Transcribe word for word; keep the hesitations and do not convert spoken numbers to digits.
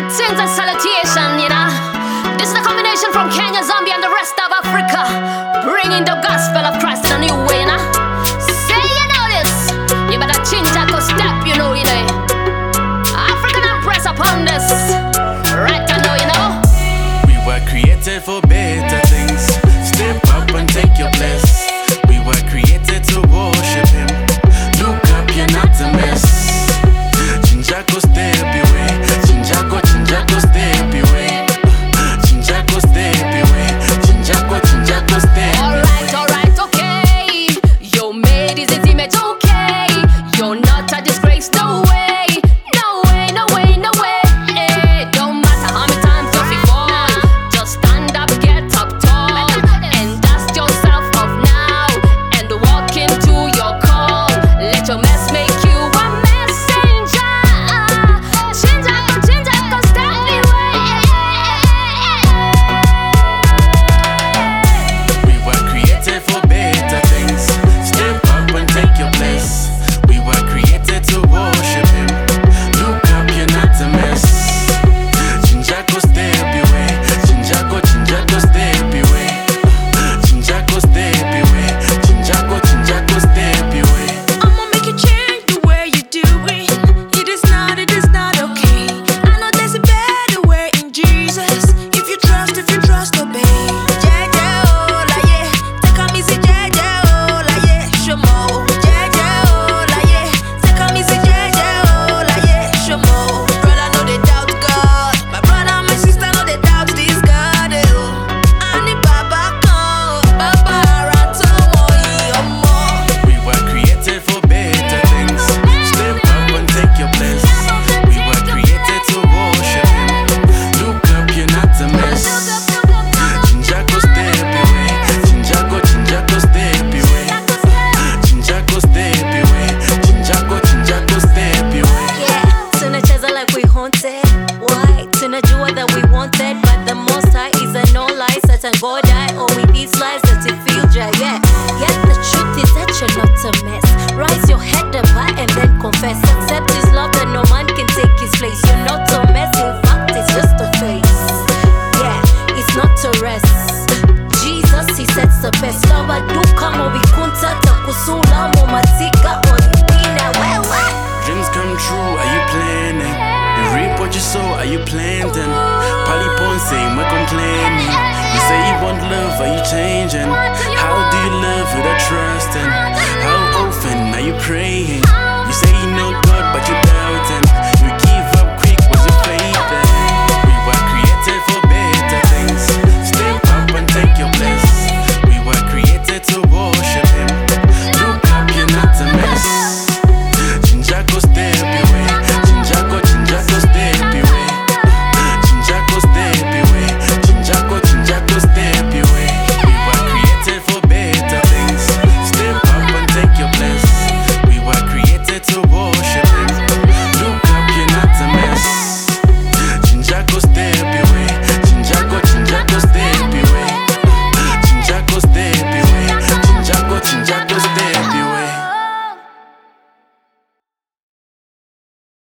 Greetings and salutation, you know. This is a combination from Kenya, Zambia, and the rest of Africa, bringing the gospel of Christ in a new way, you know. Say you know this, you better change that to step, you know, you know. African and press upon this, right I know, you know. We were created for better things. Step up and take your place. We were created to worship Him. Look up, you're not a mess. Chinjako step away. Chinjako, Chinjako step away. Chinjako step away. Chinjako, Chinjako step away. Alright, alright, okay. You're made in His image, okay. You're not a disgrace, no way. No way, no way, no way. Eh, don't matter how many times you fall. Just stand up, get up tall, and dust yourself off now, and walk into your call. Let your mess make you a messenger. Chinjako, Chinjako, step away. We were created for better things. Step up and take your place. We were created to worship Him. Look up, you're not a mess. Chinjako step away. Chinjako, Chinjako step away. Chinjako step away. Chinjako, Chinjako step away. I'ma make you change the way you do it. It is not, it is not okay. I know there's a better way in Jesus. If you trust, if you trust, obey. Jeje oh la yeah, take a easy. Jeje oh la yeah, shomo. Jeje oh la yeah, take a easy. Jeje oh la yeah, shomo. Brother, no they doubt God. My brother, my sister, no they doubt this God. Oh, ani baba kan, baba rato mo iyomo. We were created for better things. Step up and take your place. We were created to worship Him. Look up, you're not a mess. Chinjako step away. Chinjako, Chinjako step away. Chinjako step away. Chinjako, Chinjako step away. Yeah, tunacheza like we haunted. Why? Tunajua that we wanted, but the most high is a no lie. Satan go die, or with these lies that you feel dry. Yeah, yet the truth is that you're not a mess. Rise your head up high and then confess. Accept His love that no man can take His place. You're not a mess, in fact, it's just a face. Yeah, it's not a rest. Jesus, He sets the best. Lava duka mo bikunta takusula mo matika olipina wewe. Dreams come true, are you planning? You reap what you sow, are you planting? Palipon saying we're complaining. You say you want love, are you changing? How do you love without trusting? How often are you praying? You say you know